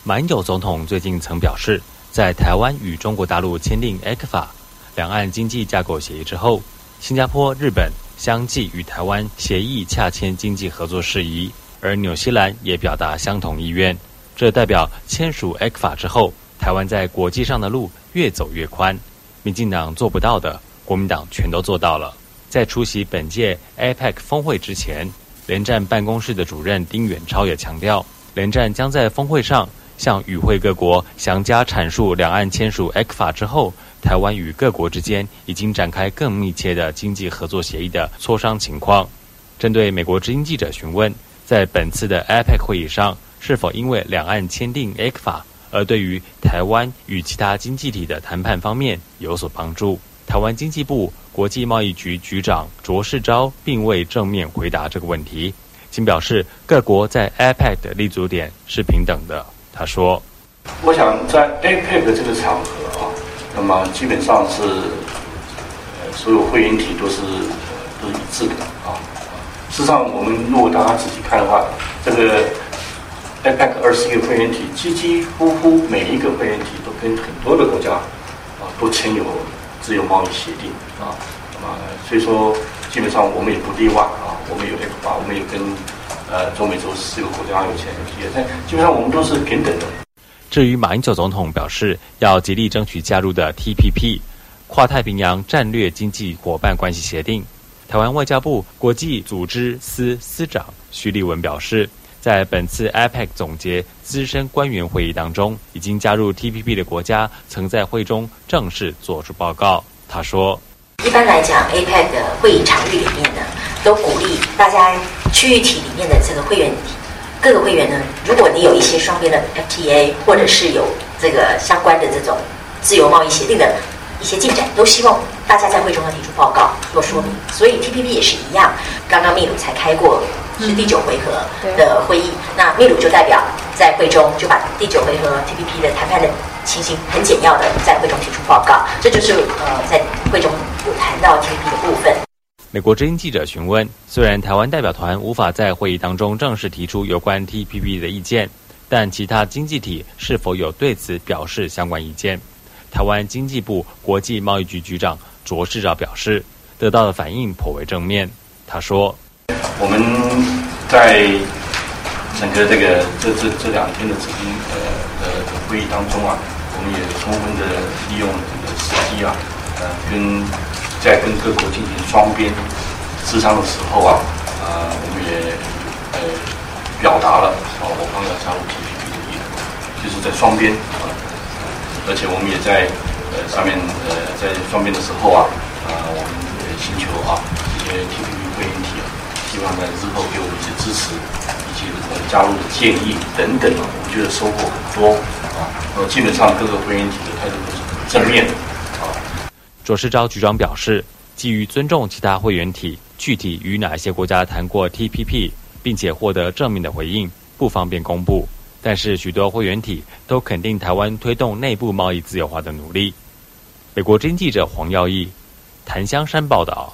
马英九总统最近曾表示，在台湾与中国大陆签订 ECFA 两岸经济架构协议之后，新加坡、日本相继与台湾协议洽签经济合作事宜，而纽西兰也表达相同意愿。这代表签署 ECFA 之后，台湾在国际上的路越走越宽。民进党做不到的，国民党全都做到了。在出席本届 APEC 峰会之前，联战办公室的主任丁远超也强调，联战将在峰会上向与会各国详加阐述两岸签署 ECFA 之后，台湾与各国之间已经展开更密切的经济合作协议的磋商情况。针对美国之音记者询问，在本次的 APEC 会议上，是否因为两岸签订 ECFA 而对于台湾与其他经济体的谈判方面有所帮助？台湾经济部国际贸易局局长卓世钊并未正面回答这个问题，仅表示各国在 APEC 的立足点是平等的。他说：“ 我想在 APEC 这个场合啊，那么基本上是所有会员体都是一致的啊。事实上，我们如果大家仔细看的话，这个 APEC 21个会员体，几乎每一个会员体都跟很多的国家啊都签有自由贸易协定啊。那么所以说，基本上我们也不例外啊，我们有 ECFA， 我们也跟中美洲4个国家有签 FTA， 但基本上我们都是平等的。” 至于马英九总统表示要极力争取加入的 TPP 跨太平洋战略经济伙伴关系协定，台湾外交部国际组织司司长徐立文表示，在本次 APEC 总结资深官员会议当中，已经加入 TPP 的国家曾在会中正式做出报告。他说：“ 一般来讲 ，APEC 的会议场域里面呢，都鼓励大家区域体里面的这个会员体，各个会员呢，如果你有一些双边的 FTA， 或者是有这个相关的这种自由贸易协定的一些进展，都希望大家在会中要提出报告做说明。所以 TPP 也是一样，刚刚秘鲁才开过是第9回合的会议，那秘鲁就代表在会中就把第9回合 TPP 的谈判的情形很简要的在会中提出报告，这就是在会中有谈到 TPP 的部分。” 美国之音记者询问，虽然台湾代表团无法在会议当中正式提出有关 TPP 的意见，但其他经济体是否有对此表示相关意见？台湾经济部国际贸易局局长卓世钊表示，得到的反应颇为正面。他说：“ 我们在整个这2天的这会议当中啊，我们也充分的利用这个时机啊，在跟各国进行双边磋商的时候啊，我们也表达了我方要加入 TPP 的意图，就是在双边而且我们也在上面在双边的时候啊，我们也请求啊这些 TPP 会员体啊，希望在日后给我们一些支持，以及加入的建议等等啊，我觉得收获很多啊。基本上各个会员体的态度都是很正面的。 卓世钊局长表示，基于尊重其他会员体具体与哪些国家谈过 TPP， 并且获得正面的回应，不方便公布。但是许多会员体都肯定台湾推动内部贸易自由化的努力。美国之音记者黄耀义，檀香山报道。